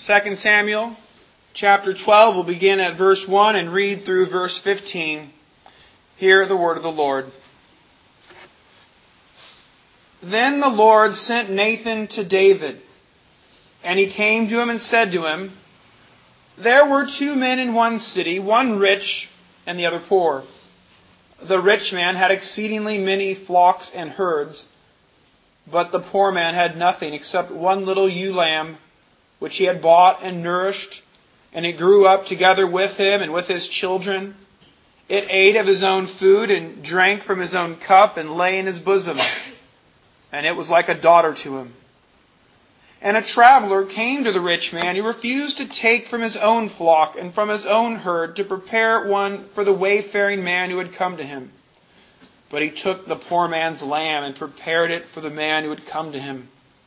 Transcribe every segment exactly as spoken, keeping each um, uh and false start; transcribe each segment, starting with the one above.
Second Samuel chapter twelve, we'll begin at verse one and read through verse fifteen. Hear the word of the Lord. Then the Lord sent Nathan to David, and he came to him and said to him, There were two men in one city, one rich and the other poor. The rich man had exceedingly many flocks and herds, but the poor man had nothing except one little ewe lamb, which he had bought and nourished, and it grew up together with him and with his children. It ate of his own food and drank from his own cup and lay in his bosom, and it was like a daughter to him. And a traveler came to the rich man. He refused to take from his own flock and from his own herd to prepare one for the wayfaring man who had come to him. But he took the poor man's lamb and prepared it for the man who had come to him.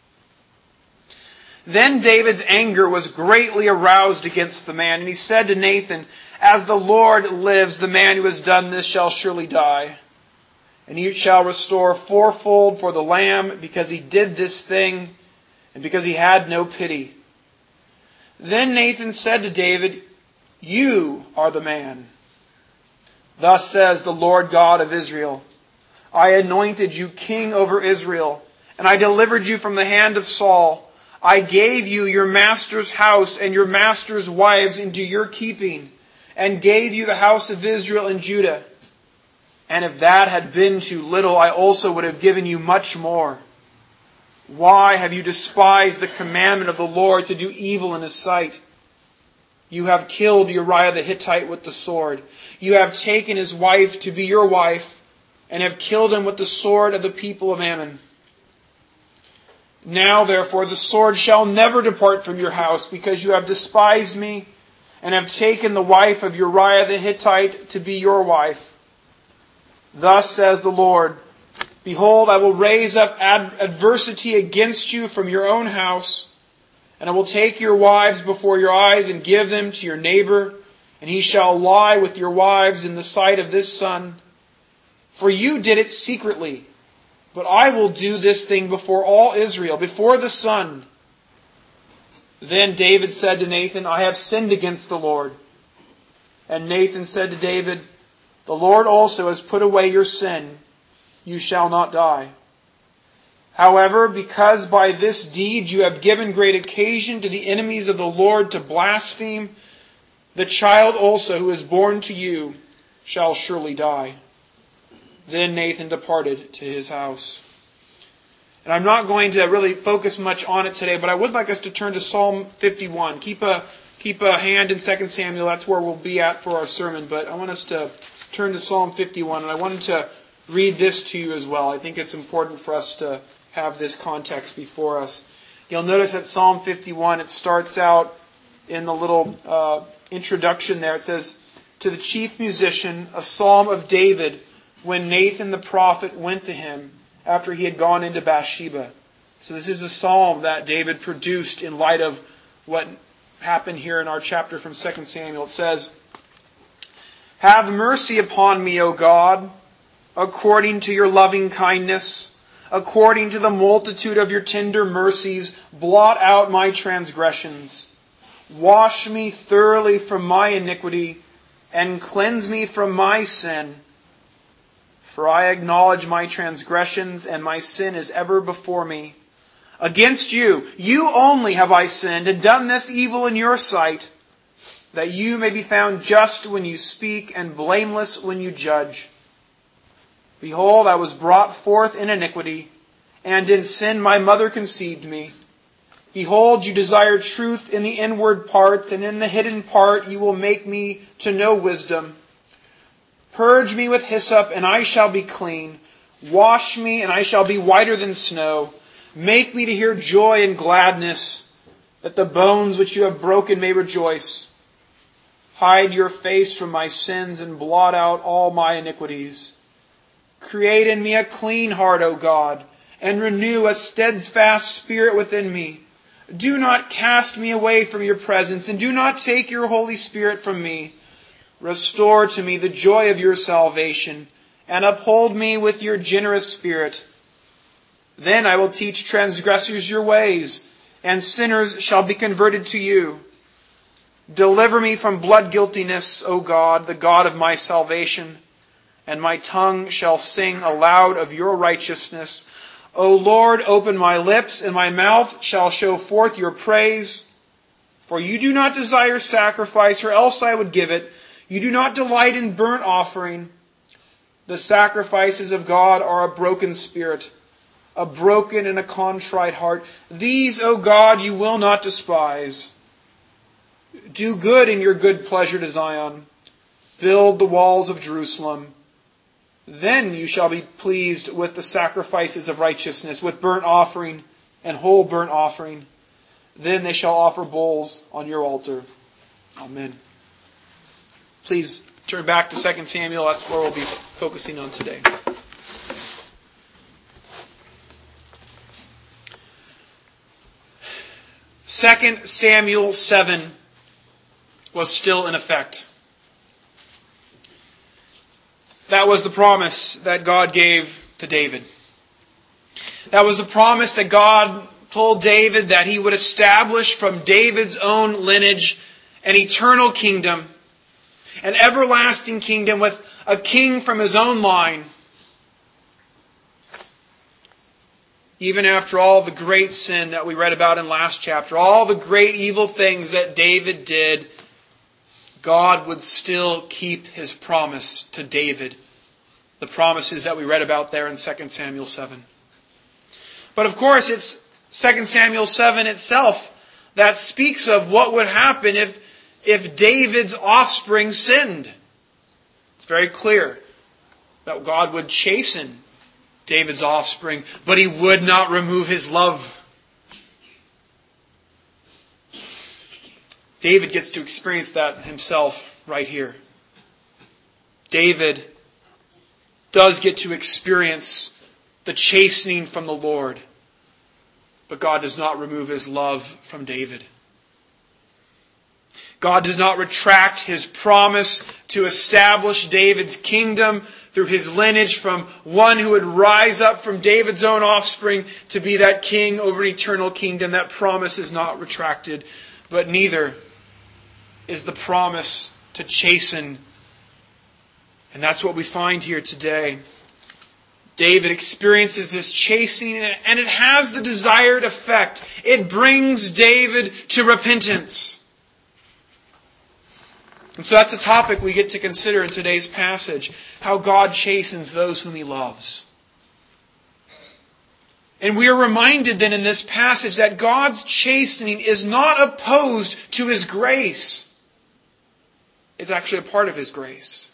Then David's anger was greatly aroused against the man, and he said to Nathan, As the Lord lives, the man who has done this shall surely die. And he shall restore fourfold for the lamb, because he did this thing, and because he had no pity. Then Nathan said to David, You are the man. Thus says the Lord God of Israel, I anointed you king over Israel, and I delivered you from the hand of Saul. I gave you your master's house and your master's wives into your keeping, and gave you the house of Israel and Judah. And if that had been too little, I also would have given you much more. Why have you despised the commandment of the Lord to do evil in His sight? You have killed Uriah the Hittite with the sword. You have taken his wife to be your wife, and have killed him with the sword of the people of Ammon. Now, therefore, the sword shall never depart from your house, because you have despised me, and have taken the wife of Uriah the Hittite to be your wife. Thus says the Lord, Behold, I will raise up ad- adversity against you from your own house, and I will take your wives before your eyes and give them to your neighbor, and he shall lie with your wives in the sight of this sun. For you did it secretly, but I will do this thing before all Israel, before the sun. Then David said to Nathan, I have sinned against the Lord. And Nathan said to David, The Lord also has put away your sin. You shall not die. However, because by this deed you have given great occasion to the enemies of the Lord to blaspheme, the child also who is born to you shall surely die. Then Nathan departed to his house. And I'm not going to really focus much on it today, but I would like us to turn to Psalm fifty-one. Keep a keep a hand in Second Samuel. That's where we'll be at for our sermon. But I want us to turn to Psalm fifty-one, and I wanted to read this to you as well. I think it's important for us to have this context before us. You'll notice that Psalm fifty-one, it starts out in the little uh, introduction there. It says, To the chief musician, a psalm of David, when Nathan the prophet went to him after he had gone into Bathsheba. So this is a psalm that David produced in light of what happened here in our chapter from Second Samuel. It says, Have mercy upon me, O God, according to your loving kindness, according to the multitude of your tender mercies, blot out my transgressions. Wash me thoroughly from my iniquity, and cleanse me from my sin. For I acknowledge my transgressions, and my sin is ever before me. Against you, you only have I sinned, and done this evil in your sight, that you may be found just when you speak, and blameless when you judge. Behold, I was brought forth in iniquity, and in sin my mother conceived me. Behold, you desire truth in the inward parts, and in the hidden part you will make me to know wisdom. Purge me with hyssop, and I shall be clean. Wash me, and I shall be whiter than snow. Make me to hear joy and gladness, that the bones which you have broken may rejoice. Hide your face from my sins, and blot out all my iniquities. Create in me a clean heart, O God, and renew a steadfast spirit within me. Do not cast me away from your presence, and do not take your Holy Spirit from me. Restore to me the joy of your salvation, and uphold me with your generous spirit. Then I will teach transgressors your ways, and sinners shall be converted to you. Deliver me from blood guiltiness, O God, the God of my salvation, and my tongue shall sing aloud of your righteousness. O Lord, open my lips, and my mouth shall show forth your praise. For you do not desire sacrifice, or else I would give it. You do not delight in burnt offering. The sacrifices of God are a broken spirit, a broken and a contrite heart. These, O God, you will not despise. Do good in your good pleasure to Zion. Build the walls of Jerusalem. Then you shall be pleased with the sacrifices of righteousness, with burnt offering and whole burnt offering. Then they shall offer bulls on your altar. Amen. Please turn back to Second Samuel. That's where we'll be focusing on today. Second Samuel seven was still in effect. That was the promise that God gave to David. That was the promise that God told David that he would establish from David's own lineage an eternal kingdom, an everlasting kingdom with a king from his own line. Even after all the great sin that we read about in last chapter, all the great evil things that David did, God would still keep His promise to David. The promises that we read about there in Second Samuel seven. But of course, it's Second Samuel seven itself that speaks of what would happen if, if David's offspring sinned. It's very clear that God would chasten David's offspring, but He would not remove His love. David gets to experience that himself right here. David does get to experience the chastening from the Lord, but God does not remove His love from David. God does not retract His promise to establish David's kingdom through his lineage from one who would rise up from David's own offspring to be that king over an eternal kingdom. That promise is not retracted, but neither is the promise to chasten. And that's what we find here today. David experiences this chastening, and it has the desired effect. It brings David to repentance. And so that's a topic we get to consider in today's passage. How God chastens those whom He loves. And we are reminded then in this passage that God's chastening is not opposed to His grace. It's actually a part of His grace.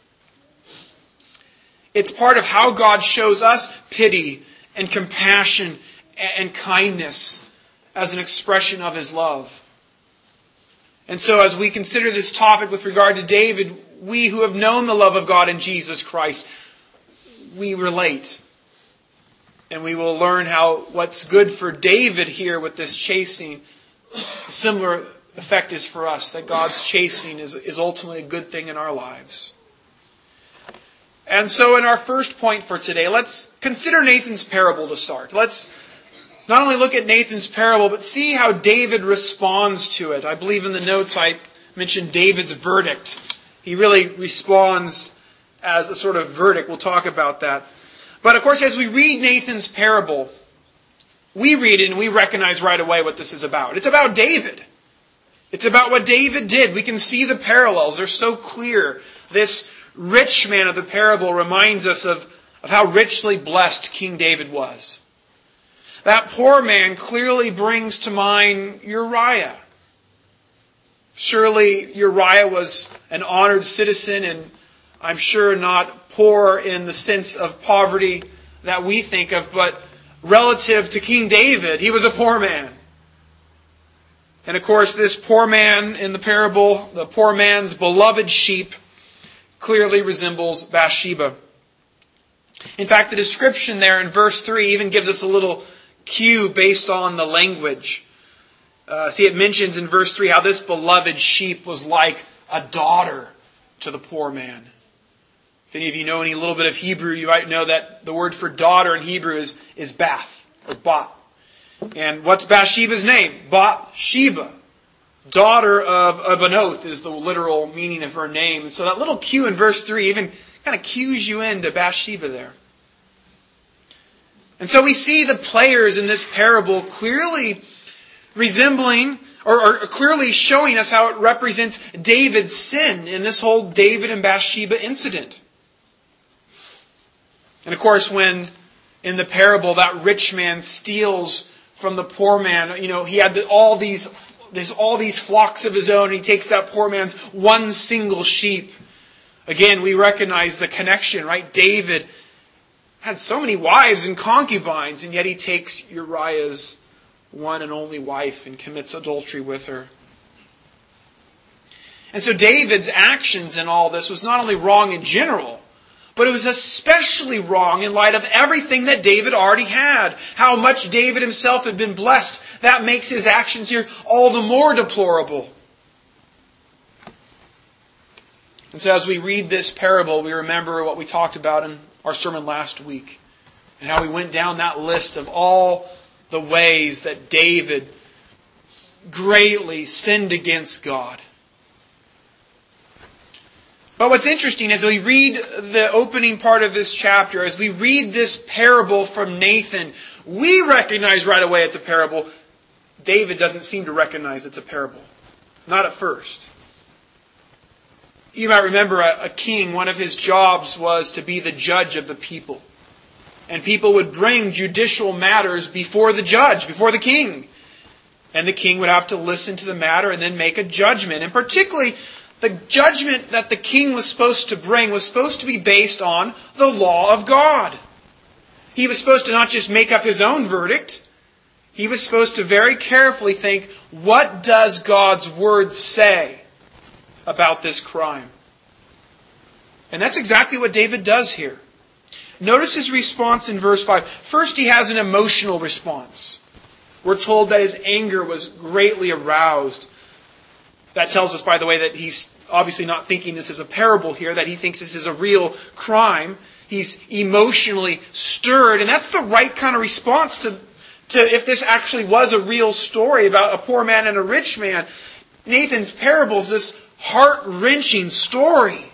It's part of how God shows us pity and compassion and kindness as an expression of His love. And so as we consider this topic with regard to David, we who have known the love of God in Jesus Christ, we relate. And we will learn how what's good for David here with this chastening, similar effect is for us, that God's chastening is, is ultimately a good thing in our lives. And so in our first point for today, let's consider Nathan's parable to start. Let's not only look at Nathan's parable, but see how David responds to it. I believe in the notes I mentioned David's verdict. He really responds as a sort of verdict. We'll talk about that. But of course, as we read Nathan's parable, we read it and we recognize right away what this is about. It's about David. It's about what David did. We can see the parallels. They're so clear. This rich man of the parable reminds us of, of how richly blessed King David was. That poor man clearly brings to mind Uriah. Surely Uriah was an honored citizen, and I'm sure not poor in the sense of poverty that we think of, but relative to King David, he was a poor man. And of course, this poor man in the parable, the poor man's beloved sheep, clearly resembles Bathsheba. In fact, the description there in verse three even gives us a little cue based on the language. Uh, see, it mentions in verse three how this beloved sheep was like a daughter to the poor man. If any of you know any little bit of Hebrew, you might know that the word for daughter in Hebrew is, is bath, or bat. And what's Bathsheba's name? Bathsheba. Daughter of, of an oath is the literal meaning of her name. And so that little cue in verse three even kind of cues you into Bathsheba there. And so we see the players in this parable clearly resembling, or, or clearly showing us how it represents David's sin in this whole David and Bathsheba incident. And of course, when in the parable that rich man steals from the poor man, you know, he had all these, there's all these flocks of his own, and he takes that poor man's one single sheep. Again, we recognize the connection, right? David had so many wives and concubines, and yet he takes Uriah's one and only wife and commits adultery with her. And so David's actions in all this was not only wrong in general, but it was especially wrong in light of everything that David already had. How much David himself had been blessed. That makes his actions here all the more deplorable. And so as we read this parable, we remember what we talked about in our sermon last week. And how we went down that list of all the ways that David greatly sinned against God. But what's interesting as we read the opening part of this chapter, as we read this parable from Nathan, we recognize right away it's a parable. David doesn't seem to recognize it's a parable. Not at first. You might remember a, a king, one of his jobs was to be the judge of the people. And people would bring judicial matters before the judge, before the king. And the king would have to listen to the matter and then make a judgment. And particularly, the judgment that the king was supposed to bring was supposed to be based on the law of God. He was supposed to not just make up his own verdict. He was supposed to very carefully think, what does God's word say about this crime? And that's exactly what David does here. Notice his response in verse five. First, he has an emotional response. We're told that his anger was greatly aroused. That tells us, by the way, that he's obviously not thinking this is a parable here, that he thinks this is a real crime. He's emotionally stirred, and that's the right kind of response to, to if this actually was a real story about a poor man and a rich man. Nathan's parable is this heart-wrenching story.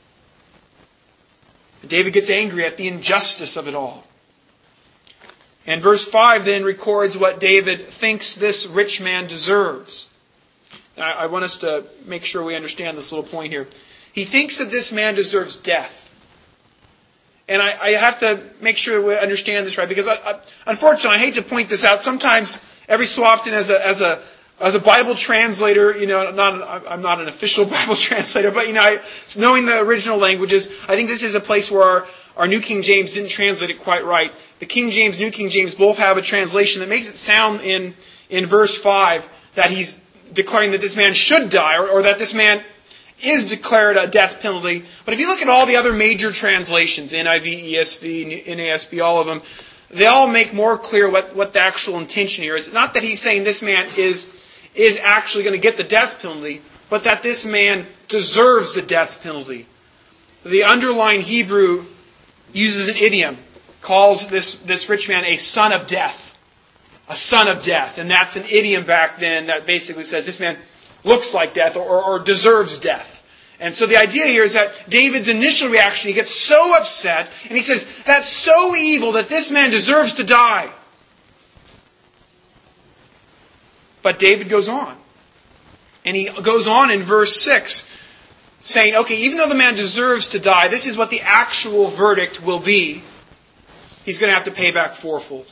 David gets angry at the injustice of it all. And verse five then records what David thinks this rich man deserves. I want us to make sure we understand this little point here. He thinks that this man deserves death. And I, I have to make sure we understand this right, because I, I, unfortunately, I hate to point this out. Sometimes, every so often, as a as a as a Bible translator, you know, not I'm not an official Bible translator, but you know, I, knowing the original languages, I think this is a place where our, our New King James didn't translate it quite right. The King James, New King James both have a translation that makes it sound in in verse five that he's declaring that this man should die, or, or that this man is declared a death penalty. But if you look at all the other major translations, N I V, E S V, N A S B, all of them, they all make more clear what, what the actual intention here is. Not that he's saying this man is, is actually going to get the death penalty, but that this man deserves the death penalty. The underlying Hebrew uses an idiom, calls this, this rich man a son of death. A son of death. And that's an idiom back then that basically says this man looks like death or, or, or deserves death. And so the idea here is that David's initial reaction, he gets so upset and he says, that's so evil that this man deserves to die. But David goes on. And he goes on in verse six, saying, okay, even though the man deserves to die, this is what the actual verdict will be. He's going to have to pay back fourfold.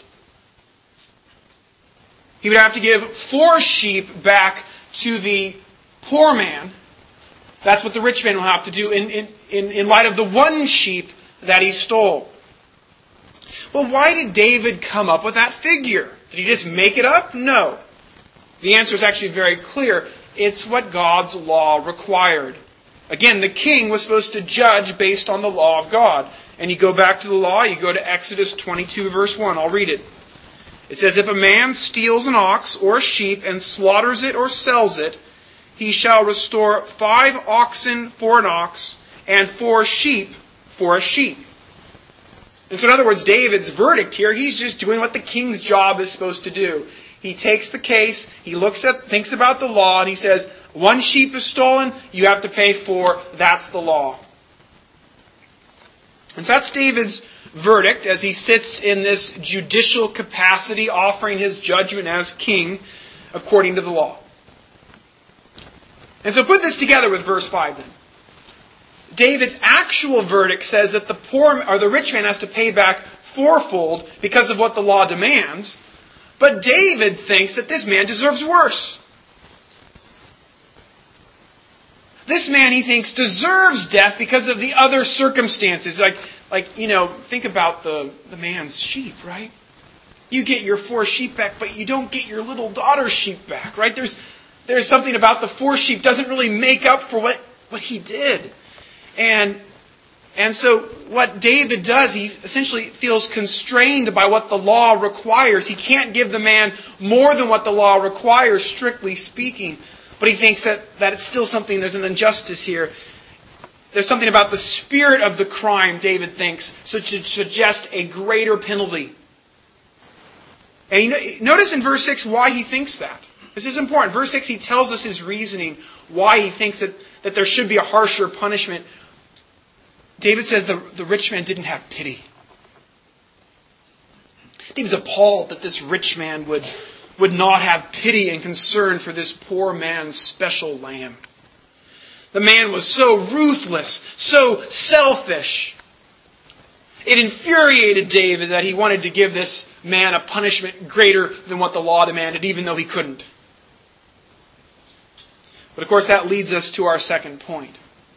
He would have to give four sheep back to the poor man. That's what the rich man will have to do in, in, in, in light of the one sheep that he stole. Well, why did David come up with that figure? Did he just make it up? No. The answer is actually very clear. It's what God's law required. Again, the king was supposed to judge based on the law of God. And you go back to the law, you go to Exodus twenty-two, verse one. I'll read it. It says, if a man steals an ox or a sheep and slaughters it or sells it, he shall restore five oxen for an ox and four sheep for a sheep. And so in other words, David's verdict here, he's just doing what the king's job is supposed to do. He takes the case, he looks at, thinks about the law, and he says, one sheep is stolen, you have to pay four, that's the law. And so that's David's verdict as he sits in this judicial capacity, offering his judgment as king according to the law. And so put this together with verse five then. David's actual verdict says that the poor or the rich man has to pay back fourfold because of what the law demands. But David thinks that this man deserves worse. This man, he thinks, deserves death because of the other circumstances. Like, like you know, think about the, the man's sheep, right? You get your four sheep back, but you don't get your little daughter's sheep back, right? There's there's something about the four sheep doesn't really make up for what, what he did. And And so what David does, he essentially feels constrained by what the law requires. He can't give the man more than what the law requires, strictly speaking. But he thinks that, that it's still something, there's an injustice here. There's something about the spirit of the crime, David thinks, so to suggest a greater penalty. And you notice in verse six why he thinks that. This is important. Verse six, he tells us his reasoning, why he thinks that, that there should be a harsher punishment. David says the, the rich man didn't have pity. David's appalled that this rich man would, would not have pity and concern for this poor man's special lamb. The man was so ruthless, so selfish. It infuriated David that he wanted to give this man a punishment greater than what the law demanded, even though he couldn't. But of course that leads us to our second point.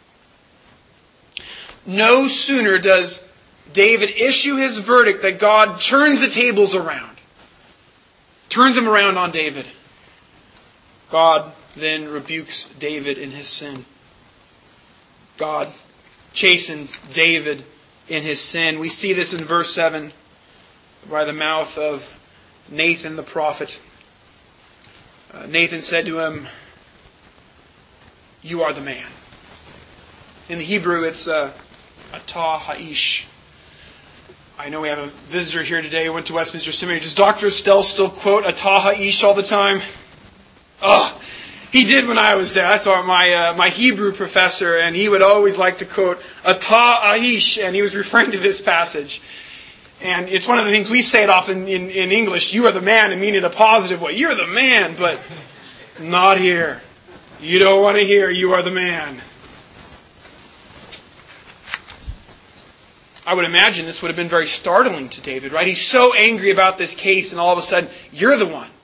No sooner does David issue his verdict that God turns the tables around. Turns them around on David. God then rebukes David in his sin. God chastens David in his sin. We see this in verse seven by the mouth of Nathan the prophet. Uh, Nathan said to him, "You are the man." In the Hebrew, it's uh, Atah Ha'ish. I know we have a visitor here today who went to Westminster Seminary. Does Doctor Estelle still quote Atah Ha'ish all the time? Oh, he did when I was there. That's our, my uh, my Hebrew professor, and he would always like to quote Atah Ha'ish, and he was referring to this passage. And it's one of the things we say it often in, in English. You are the man, and mean it a positive way. You're the man, but not here. You don't want to hear you are the man. I would imagine this would have been very startling to David, right? He's so angry about this case, and all of a sudden, you're the one.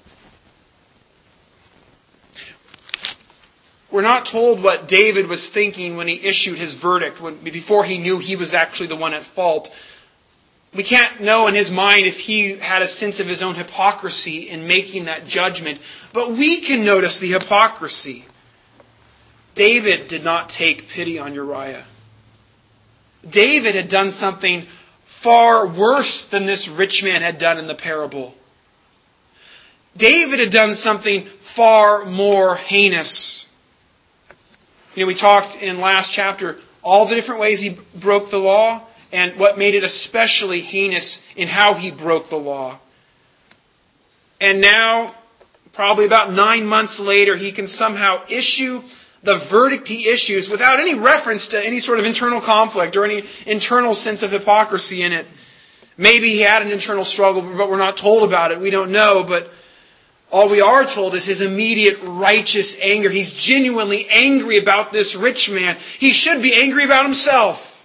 We're not told what David was thinking when he issued his verdict, when, before he knew he was actually the one at fault. We can't know in his mind if he had a sense of his own hypocrisy in making that judgment. But we can notice the hypocrisy. David did not take pity on Uriah. David had done something far worse than this rich man had done in the parable. David had done something far more heinous. You know, we talked in last chapter all the different ways he broke the law and what made it especially heinous in how he broke the law. And now, probably about nine months later, he can somehow issue the verdict he issues without any reference to any sort of internal conflict or any internal sense of hypocrisy in it. Maybe he had an internal struggle, but we're not told about it. We don't know, but all we are told is his immediate righteous anger. He's genuinely angry about this rich man. He should be angry about himself.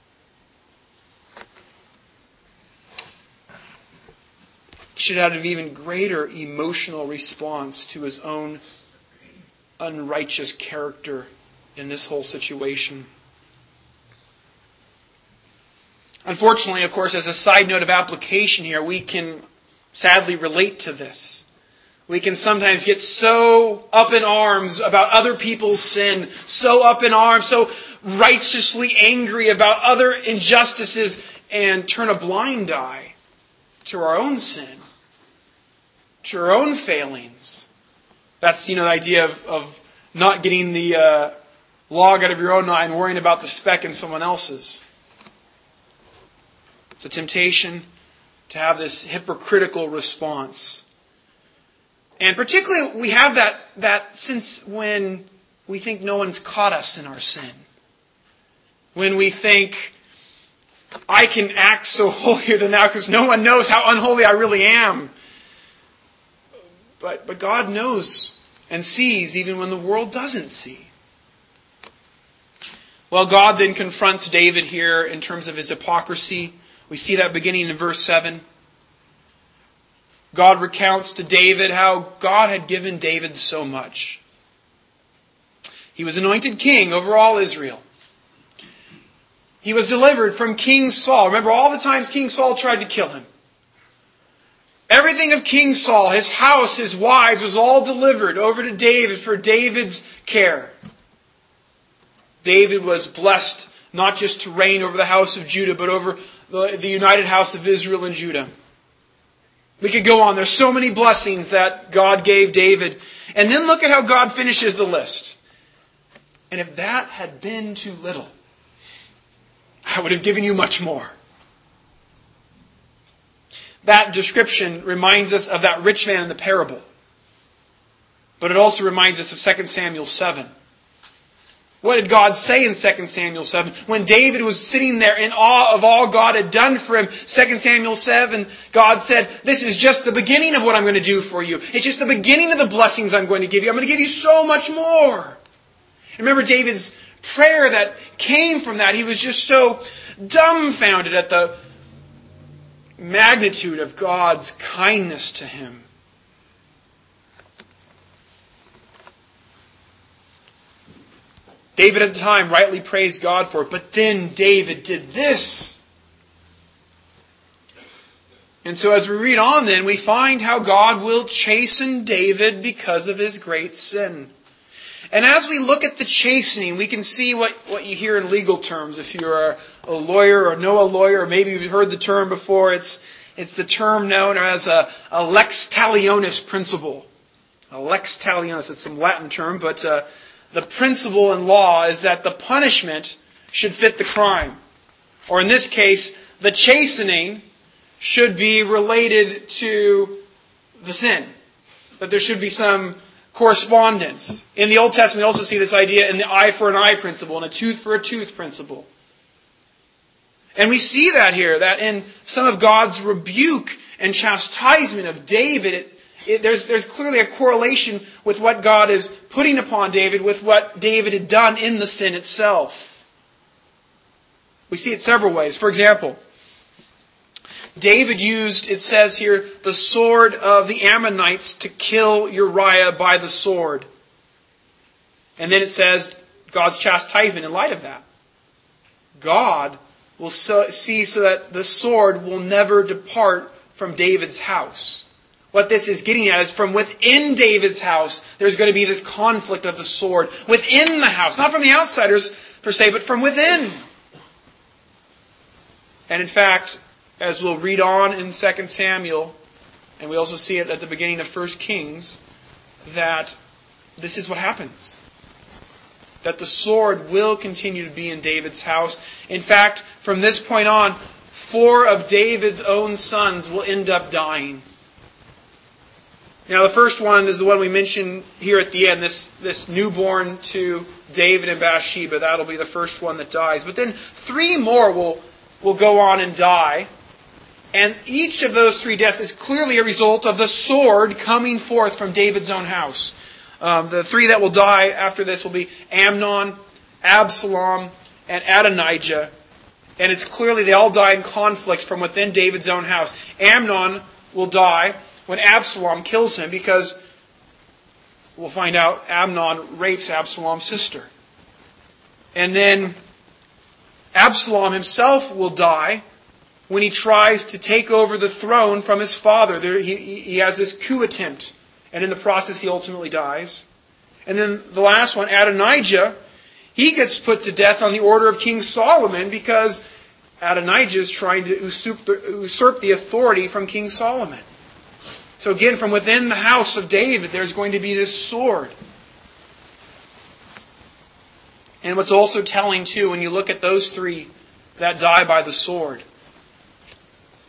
He should have an even greater emotional response to his own unrighteous character in this whole situation. Unfortunately, of course, as a side note of application here, we can sadly relate to this. We can sometimes get so up in arms about other people's sin, so up in arms, so righteously angry about other injustices, and turn a blind eye to our own sin, to our own failings. That's, you know, the idea of, of not getting the uh, log out of your own eye and worrying about the speck in someone else's. It's a temptation to have this hypocritical response. And particularly we have that, that since when we think no one's caught us in our sin. When we think, I can act so holier than thou because no one knows how unholy I really am. But, but God knows and sees even when the world doesn't see. Well, God then confronts David here in terms of his hypocrisy. We see that beginning in verse seven. God recounts to David how God had given David so much. He was anointed king over all Israel. He was delivered from King Saul. Remember all the times King Saul tried to kill him. Everything of King Saul, his house, his wives, was all delivered over to David for David's care. David was blessed not just to reign over the house of Judah, but over the, the united house of Israel and Judah. We could go on. There's so many blessings that God gave David. And then look at how God finishes the list. And if that had been too little, I would have given you much more. That description reminds us of that rich man in the parable. But it also reminds us of Second Samuel seven. What did God say in Second Samuel seven? When David was sitting there in awe of all God had done for him, Second Samuel seven, God said, this is just the beginning of what I'm going to do for you. It's just the beginning of the blessings I'm going to give you. I'm going to give you so much more. Remember David's prayer that came from that. He was just so dumbfounded at the magnitude of God's kindness to him. David at the time rightly praised God for it, but then David did this. And so as we read on then, we find how God will chasten David because of his great sin. And as we look at the chastening, we can see what, what you hear in legal terms. If you're a, a lawyer or know a lawyer, or maybe you've heard the term before, it's, it's the term known as a, a lex talionis principle. A lex talionis, it's some Latin term, but uh, the principle in law is that the punishment should fit the crime. Or in this case, the chastening should be related to the sin. That there should be some correspondence. In the Old Testament, we also see this idea in the eye for an eye principle and a tooth for a tooth principle. And we see that here, that in some of God's rebuke and chastisement of David, it, it, there's, there's clearly a correlation with what God is putting upon David with what David had done in the sin itself. We see it several ways. For example, David used, it says here, the sword of the Ammonites to kill Uriah by the sword. And then it says God's chastisement in light of that. God will so, see so that the sword will never depart from David's house. What this is getting at is from within David's house, there's going to be this conflict of the sword. Within the house. Not from the outsiders per se, but from within. And in fact, as we'll read on in Second Samuel, and we also see it at the beginning of First Kings, that this is what happens. That the sword will continue to be in David's house. In fact, from this point on, four of David's own sons will end up dying. Now the first one is the one we mentioned here at the end, this, this newborn to David and Bathsheba. That'll be the first one that dies. But then three more will, will go on and die. And each of those three deaths is clearly a result of the sword coming forth from David's own house. Um, the three that will die after this will be Amnon, Absalom, and Adonijah. And it's clearly they all die in conflict from within David's own house. Amnon will die when Absalom kills him because, we'll find out, Amnon rapes Absalom's sister. And then Absalom himself will die when he tries to take over the throne from his father. There, he, he has this coup attempt, and in the process he ultimately dies. And then the last one, Adonijah, he gets put to death on the order of King Solomon because Adonijah is trying to usurp the, usurp the authority from King Solomon. So again, from within the house of David, there's going to be this sword. And what's also telling too, when you look at those three that die by the sword,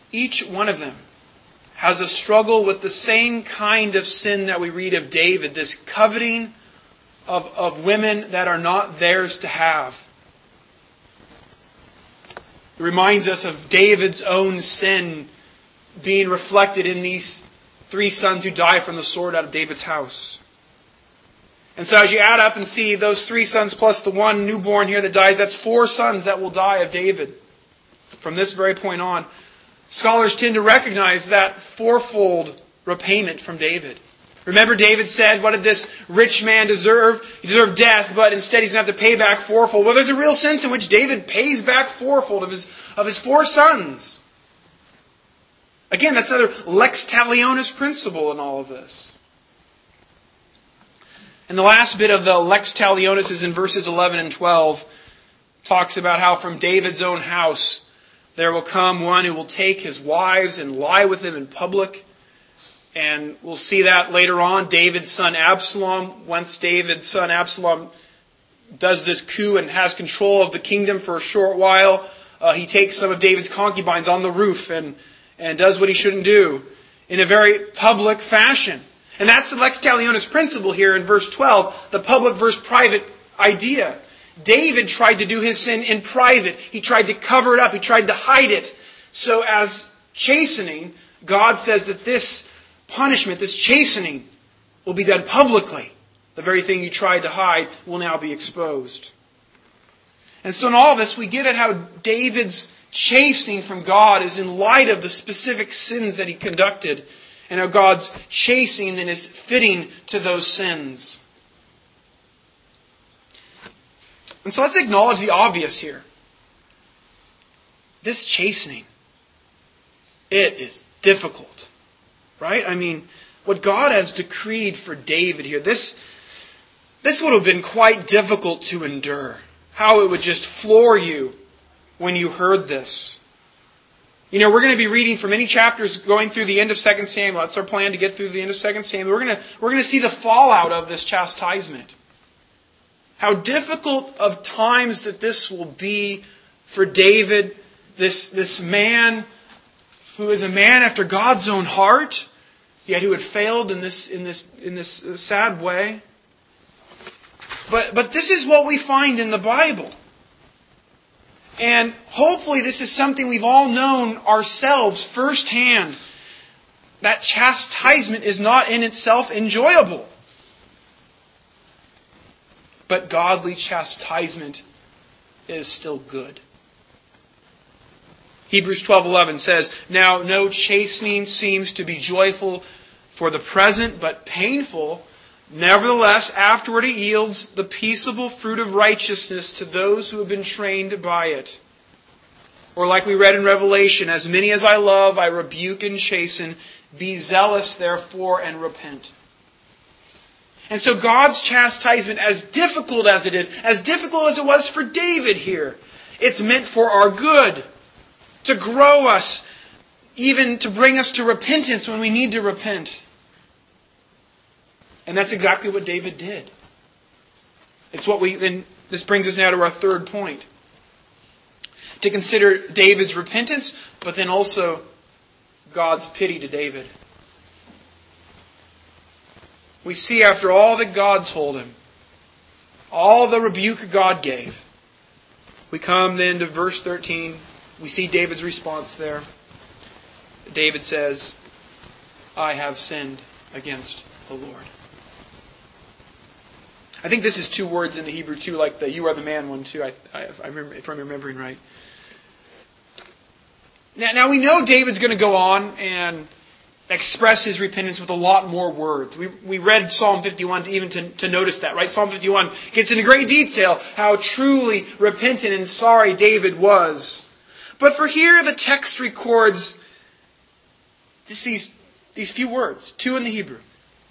each one of them has a struggle with the same kind of sin that we read of David, this coveting of, of women that are not theirs to have. It reminds us of David's own sin being reflected in these three sons who die from the sword out of David's house. And so as you add up and see those three sons plus the one newborn here that dies, that's four sons that will die of David from this very point on. Scholars tend to recognize that fourfold repayment from David. Remember, David said, what did this rich man deserve? He deserved death, but instead he's going to have to pay back fourfold. Well, there's a real sense in which David pays back fourfold of his, of his four sons. Again, that's another lex talionis principle in all of this. And the last bit of the lex talionis is in verses eleven and twelve. It talks about how from David's own house there will come one who will take his wives and lie with them in public. And we'll see that later on. David's son Absalom, once David's son Absalom does this coup and has control of the kingdom for a short while, uh, he takes some of David's concubines on the roof and, and does what he shouldn't do in a very public fashion. And that's the lex talionis principle here in verse twelve, the public versus private idea. David tried to do his sin in private. He tried to cover it up. He tried to hide it. So as chastening, God says that this punishment, this chastening, will be done publicly. The very thing you tried to hide will now be exposed. And so in all this, we get at how David's chastening from God is in light of the specific sins that he conducted, and how God's chastening then is fitting to those sins. And so let's acknowledge the obvious here. This chastening, it is difficult. Right? I mean, what God has decreed for David here, this, this would have been quite difficult to endure. How it would just floor you when you heard this. You know, we're going to be reading for many chapters going through the end of Second Samuel. That's our plan, to get through the end of Second Samuel. We're going to, we're going to see the fallout of this chastisement. How difficult of times that this will be for David, this, this man who is a man after God's own heart, yet who had failed in this, in this, in this sad way. But, but this is what we find in the Bible. And hopefully this is something we've all known ourselves firsthand. That chastisement is not in itself enjoyable. But godly chastisement is still good. Hebrews twelve eleven says, "Now no chastening seems to be joyful for the present, but painful. Nevertheless, afterward it yields the peaceable fruit of righteousness to those who have been trained by it." Or like we read in Revelation, "As many as I love, I rebuke and chasten. Be zealous, therefore, and repent." And so God's chastisement, as difficult as it is, as difficult as it was for David here, it's meant for our good, to grow us, even to bring us to repentance when we need to repent. And that's exactly what David did. It's what we then. This brings us now to our third point. To consider David's repentance, but then also God's pity to David. We see after all that God told him, all the rebuke God gave, we come then to verse thirteen. We see David's response there. David says, "I have sinned against the Lord." I think this is two words in the Hebrew too, like the "you are the man" one too, I, I, I remember, if I'm remembering right. Now, now we know David's going to go on and express his repentance with a lot more words. We we read Psalm fifty-one to even to, to notice that, right? Psalm fifty-one gets into great detail how truly repentant and sorry David was. But for here, the text records just these, these few words, two in the Hebrew.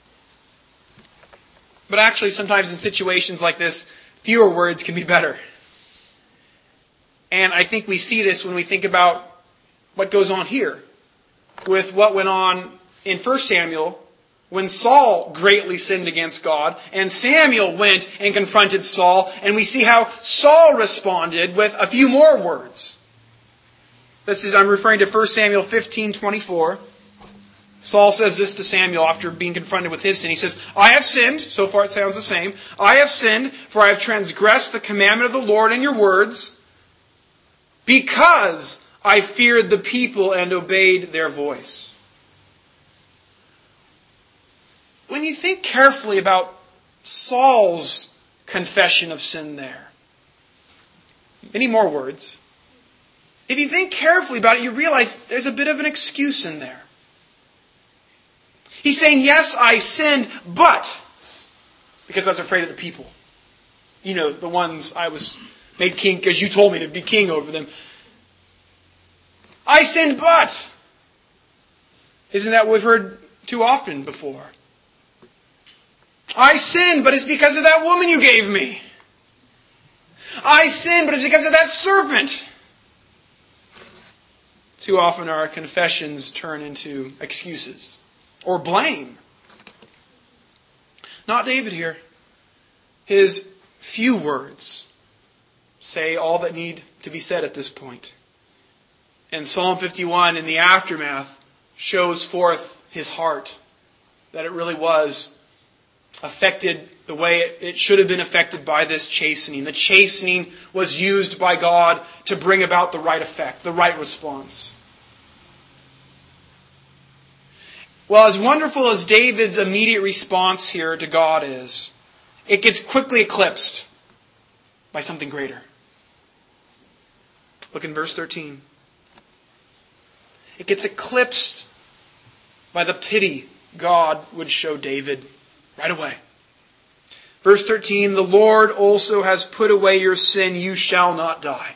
But actually, sometimes in situations like this, fewer words can be better. And I think we see this when we think about what goes on here with what went on in First Samuel when Saul greatly sinned against God and Samuel went and confronted Saul, and we see how Saul responded with a few more words. This is, I'm referring to First Samuel fifteen twenty-four. Saul says this to Samuel after being confronted with his sin. He says, I have sinned. So far it sounds the same. I have sinned, for I have transgressed the commandment of the Lord and your words, because I feared the people and obeyed their voice. When you think carefully about Saul's confession of sin there, many more words, if you think carefully about it, you realize there's a bit of an excuse in there. He's saying, yes, I sinned, but, because I was afraid of the people. You know, the ones I was made king because you told me to be king over them. I sinned, but. Isn't that what we've heard too often before? I sinned, but it's because of that woman you gave me. I sinned, but it's because of that serpent. Too often our confessions turn into excuses or blame. Not David here. His few words say all that need to be said at this point. And Psalm fifty-one, in the aftermath, shows forth his heart, that it really was affected the way it, it should have been affected by this chastening. The chastening was used by God to bring about the right effect, the right response. Well, as wonderful as David's immediate response here to God is, it gets quickly eclipsed by something greater. Look in verse thirteen. It gets eclipsed by the pity God would show David right away. Verse thirteen, the Lord also has put away your sin, you shall not die.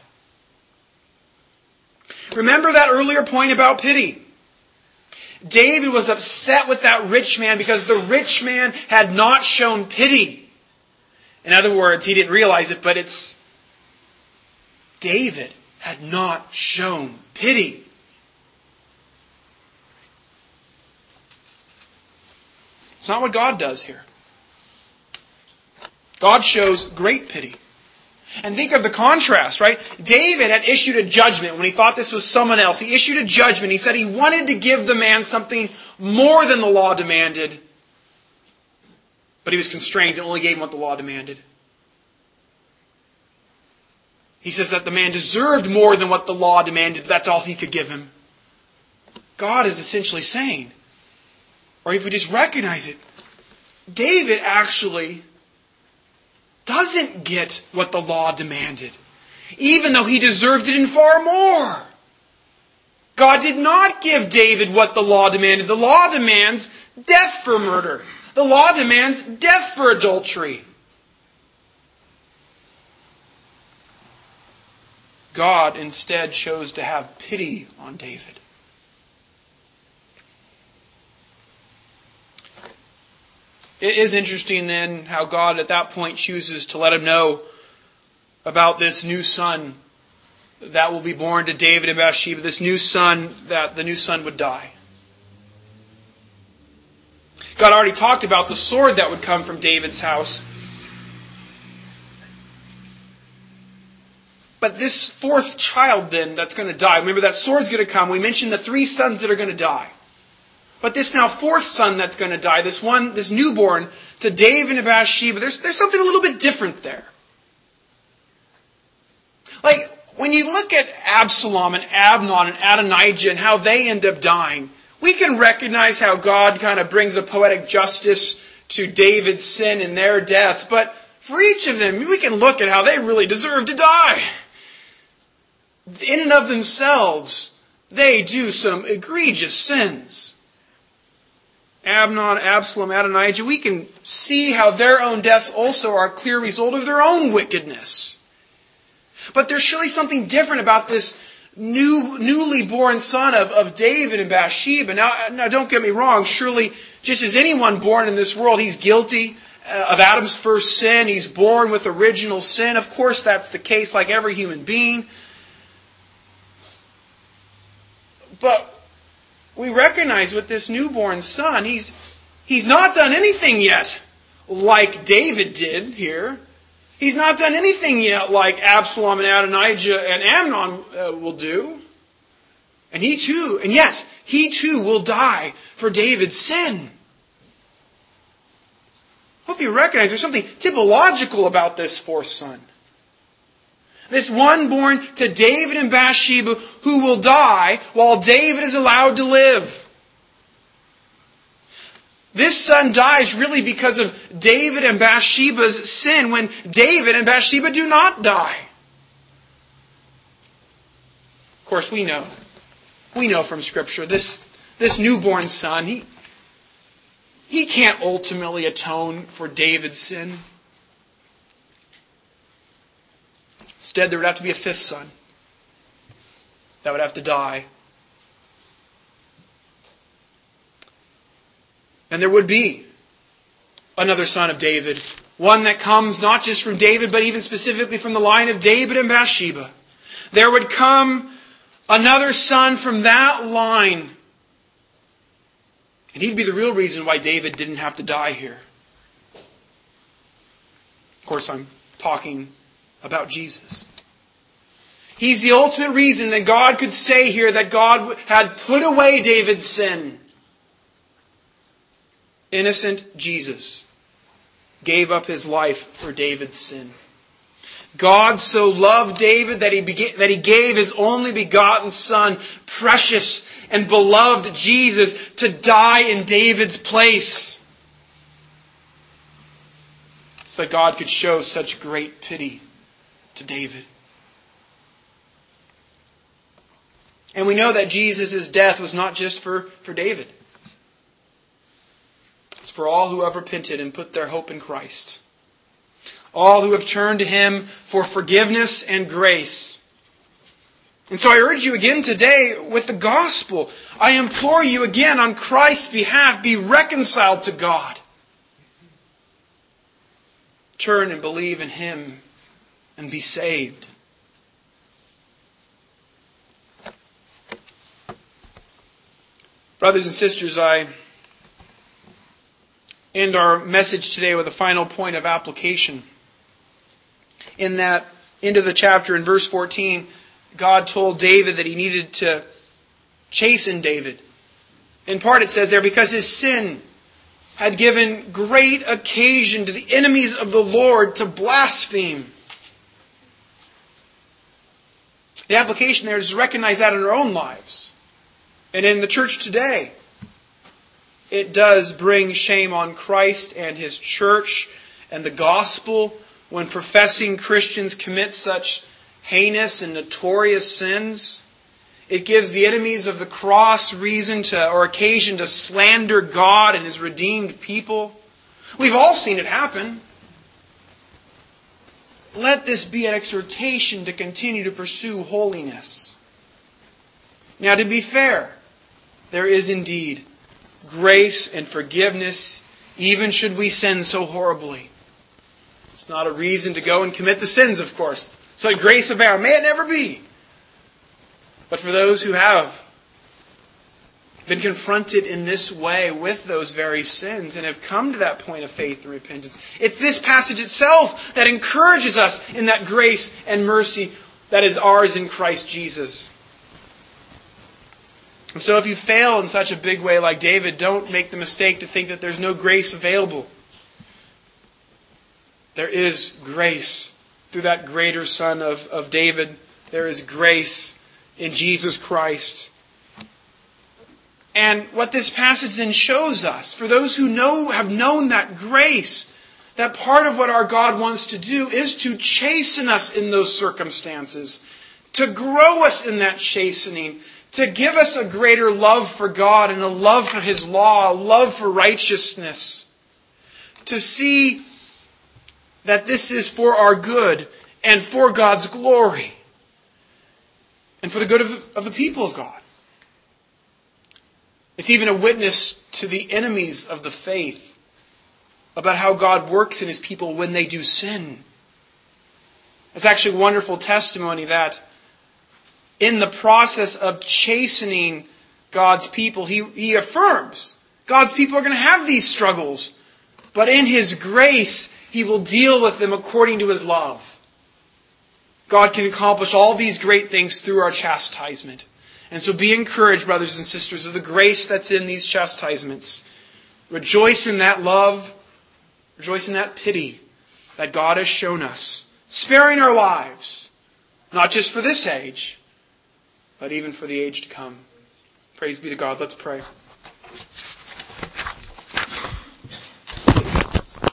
Remember that earlier point about pity. David was upset with that rich man because the rich man had not shown pity. In other words, he didn't realize it, but it's David had not shown pity. It's not what God does here. God shows great pity. And think of the contrast, right? David had issued a judgment when he thought this was someone else. He issued a judgment. He said he wanted to give the man something more than the law demanded. But he was constrained and only gave him what the law demanded. He says that the man deserved more than what the law demanded. That's all he could give him. God is essentially saying, or if we just recognize it, David actually doesn't get what the law demanded, even though he deserved it and far more. God did not give David what the law demanded. The law demands death for murder. The law demands death for adultery. God instead chose to have pity on David. It is interesting then how God at that point chooses to let him know about this new son that will be born to David and Bathsheba, this new son, that the new son would die. God already talked about the sword that would come from David's house. But this fourth child then that's going to die, remember that sword's going to come. We mentioned the three sons that are going to die. But this now fourth son that's going to die, this one, this newborn to David and Bathsheba, there's, there's something a little bit different there. Like, when you look at Absalom and Amnon and Adonijah and how they end up dying, we can recognize how God kind of brings a poetic justice to David's sin and their deaths. But for each of them, we can look at how they really deserve to die. In and of themselves, they do some egregious sins. Amnon, Absalom, Adonijah, we can see how their own deaths also are a clear result of their own wickedness. But there's surely something different about this new, newly born son of, of David and Bathsheba. Now, now, don't get me wrong. Surely, just as anyone born in this world, he's guilty of Adam's first sin. He's born with original sin. Of course, that's the case like every human being. But we recognize with this newborn son, he's, he's not done anything yet like David did here. He's not done anything yet like Absalom and Adonijah and Amnon uh, will do. And he too, and yet, he too will die for David's sin. I hope you recognize there's something typological about this fourth son. This one born to David and Bathsheba who will die while David is allowed to live. This son dies really because of David and Bathsheba's sin when David and Bathsheba do not die. Of course, we know. We know from Scripture this, this newborn son, he, he can't ultimately atone for David's sin. Instead, there would have to be a fifth son that would have to die. And there would be another son of David. One that comes not just from David, but even specifically from the line of David and Bathsheba. There would come another son from that line. And he'd be the real reason why David didn't have to die here. Of course, I'm talking about Jesus. He's the ultimate reason that God could say here that God had put away David's sin. Innocent Jesus gave up his life for David's sin. God so loved David that he, began, that he gave his only begotten son, precious and beloved Jesus, to die in David's place. So that God could show such great pity to David. And we know that Jesus' death was not just for, for David. It's for all who have repented and put their hope in Christ. All who have turned to Him for forgiveness and grace. And so I urge you again today with the gospel. I implore you again on Christ's behalf, be reconciled to God. Turn and believe in Him and be saved. Brothers and sisters, I end our message today with a final point of application. In that end of the chapter, in verse fourteen, God told David that he needed to chasten David. In part it says there, because his sin had given great occasion to the enemies of the Lord to blaspheme. The application there is to recognize that in our own lives. And in the church today, it does bring shame on Christ and His church and the gospel when professing Christians commit such heinous and notorious sins. It gives the enemies of the cross reason to, or occasion to slander God and His redeemed people. We've all seen it happen. Let this be an exhortation to continue to pursue holiness. Now, to be fair, there is indeed grace and forgiveness, even should we sin so horribly. It's not a reason to go and commit the sins, of course. So grace abound. May it never be. But for those who have been confronted in this way with those very sins and have come to that point of faith and repentance, it's this passage itself that encourages us in that grace and mercy that is ours in Christ Jesus. And so if you fail in such a big way like David, don't make the mistake to think that there's no grace available. There is grace through that greater Son of, of David. There is grace in Jesus Christ. And what this passage then shows us, for those who know have known that grace, that part of what our God wants to do is to chasten us in those circumstances, to grow us in that chastening, to give us a greater love for God and a love for His law, a love for righteousness. To see that this is for our good and for God's glory and for the good of, of the people of God. It's even a witness to the enemies of the faith about how God works in His people when they do sin. It's actually a wonderful testimony that in the process of chastening God's people, He, he affirms God's people are going to have these struggles. But in His grace, He will deal with them according to His love. God can accomplish all these great things through our chastisement. And so be encouraged, brothers and sisters, of the grace that's in these chastisements. Rejoice in that love. Rejoice in that pity that God has shown us, sparing our lives, not just for this age, but even for the age to come. Praise be to God. Let's pray.